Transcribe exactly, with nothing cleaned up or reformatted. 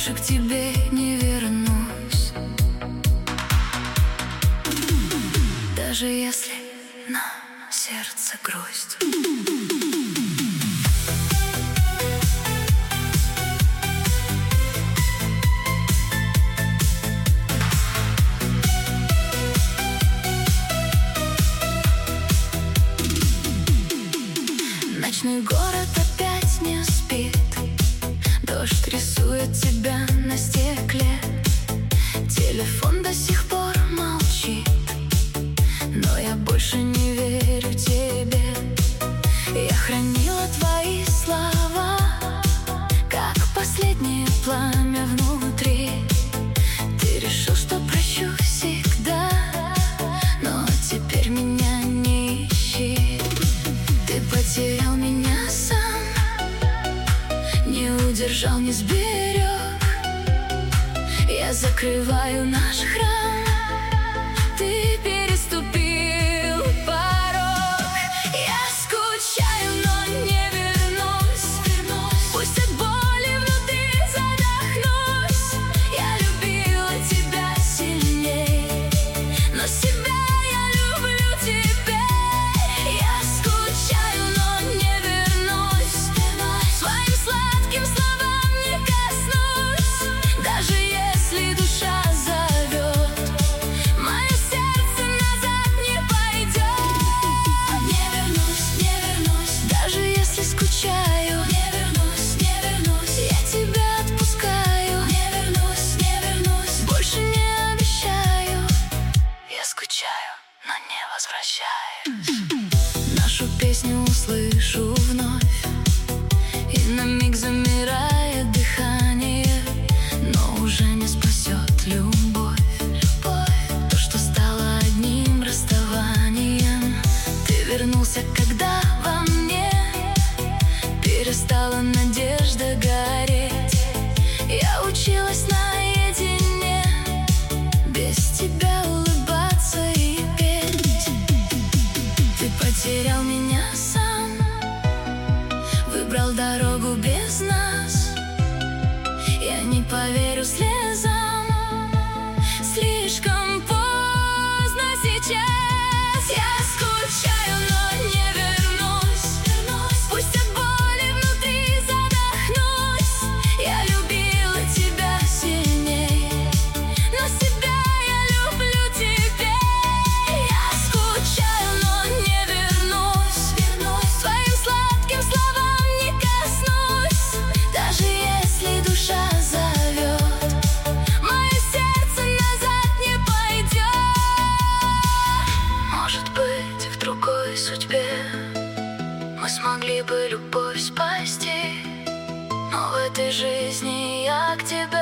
больше к тебе не вернусь, даже если на сердце грусть. Ночной город опять не спит, дождь рисует тебя на стекле. Телефон до сих пор молчит, но я больше не верю тебе. Я хранила твои слова, как последнее пламя внутри. Ты решил, что прощу всегда, но теперь меня не ищи. Ты потерял меня сам, не удержал, не сберег. Я закрываю наш храм, ты переступил порог. Я скучаю, но не вернусь, пусть от боли внутри задохнусь. Я любила тебя сильней, но себя я люблю теперь. Я скучаю, но не вернусь, своим сладким словам не коснусь, даже если душа зовет. Мое сердце назад не пойдет. Не вернусь, не вернусь, даже если скучаю. Не вернусь, не вернусь, я тебя отпускаю. Не вернусь, не вернусь, больше не обещаю. Я скучаю, но не возвращаюсь. Нашу песню услышу вновь, и на миг замирает дыхание, но уже не спасет любовь. То, что стало одним расставанием. Ты вернулся, когда во мне перестала надежда гореть. Я училась наедине, без тебя улыбаться и петь. Ты потерял меня сам, выбрал дорогу без нас. Я не поверю слезам, слишком поздно сейчас. Я скучаю, но не вернусь, пусть от боли внутри задохнусь. Я любила тебя сильней, но себя я люблю теперь. Я скучаю, но не вернусь, своим сладким словам не коснусь, даже если душа зовет. Мое сердце назад не пойдет. Может быть, в другой судьбе мы смогли бы любовь спасти, но в этой жизни я к тебе